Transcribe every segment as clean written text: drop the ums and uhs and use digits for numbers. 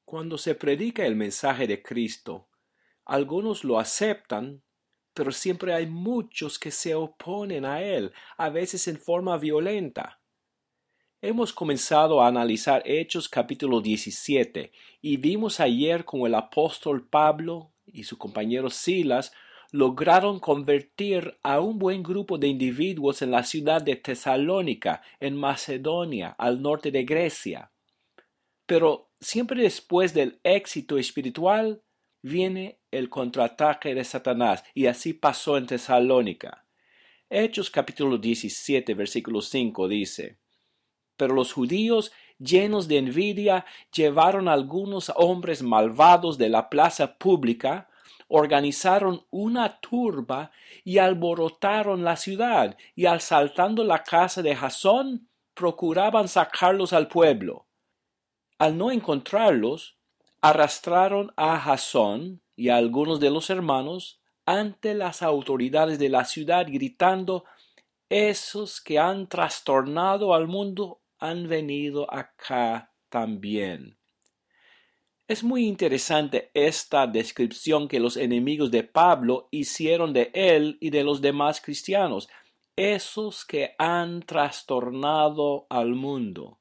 Cuando se predica el mensaje de Cristo, algunos lo aceptan, pero siempre hay muchos que se oponen a él, a veces en forma violenta. Hemos comenzado a analizar Hechos capítulo 17 y vimos ayer cómo el apóstol Pablo y su compañero Silas lograron convertir a un buen grupo de individuos en la ciudad de Tesalónica, en Macedonia, al norte de Grecia. Pero siempre después del éxito espiritual viene el contraataque de Satanás, y así pasó en Tesalónica. Hechos capítulo 17 versículo 5 dice: Pero los judíos, llenos de envidia, llevaron a algunos hombres malvados de la plaza pública, organizaron una turba y alborotaron la ciudad, y asaltando la casa de Jasón, procuraban sacarlos al pueblo. Al no encontrarlos, arrastraron a Jasón y a algunos de los hermanos ante las autoridades de la ciudad, gritando: esos que han trastornado al mundo han venido acá también. Es muy interesante esta descripción que los enemigos de Pablo hicieron de él y de los demás cristianos, esos que han trastornado al mundo.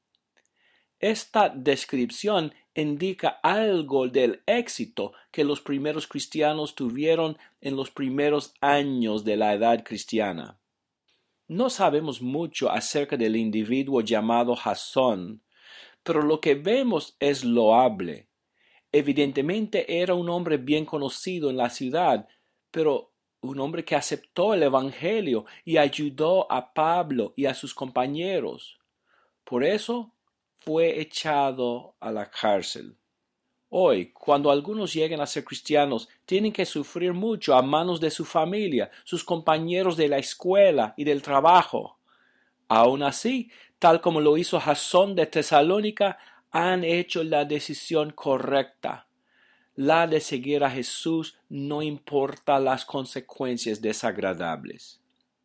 Esta descripción indica algo del éxito que los primeros cristianos tuvieron en los primeros años de la edad cristiana. No sabemos mucho acerca del individuo llamado Jasón, pero lo que vemos es loable. Evidentemente era un hombre bien conocido en la ciudad, pero un hombre que aceptó el Evangelio y ayudó a Pablo y a sus compañeros. Por eso fue echado a la cárcel. Hoy, cuando algunos lleguen a ser cristianos, tienen que sufrir mucho a manos de su familia, sus compañeros de la escuela y del trabajo. Aun así, tal como lo hizo Jasón de Tesalónica, han hecho la decisión correcta, la de seguir a Jesús, no importa las consecuencias desagradables.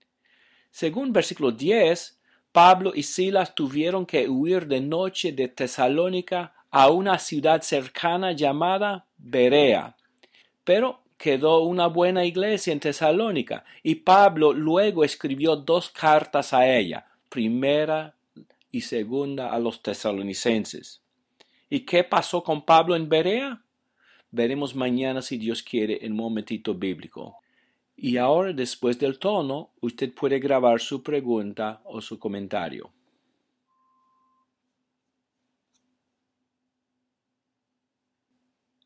Según versículo 10, Pablo y Silas tuvieron que huir de noche de Tesalónica a una ciudad cercana llamada Berea. Pero quedó una buena iglesia en Tesalónica, y Pablo luego escribió 2 cartas a ella, primera y segunda a los tesalonicenses. ¿Y qué pasó con Pablo en Berea? Veremos mañana, si Dios quiere, en un momentito bíblico. Y ahora, después del tono, usted puede grabar su pregunta o su comentario.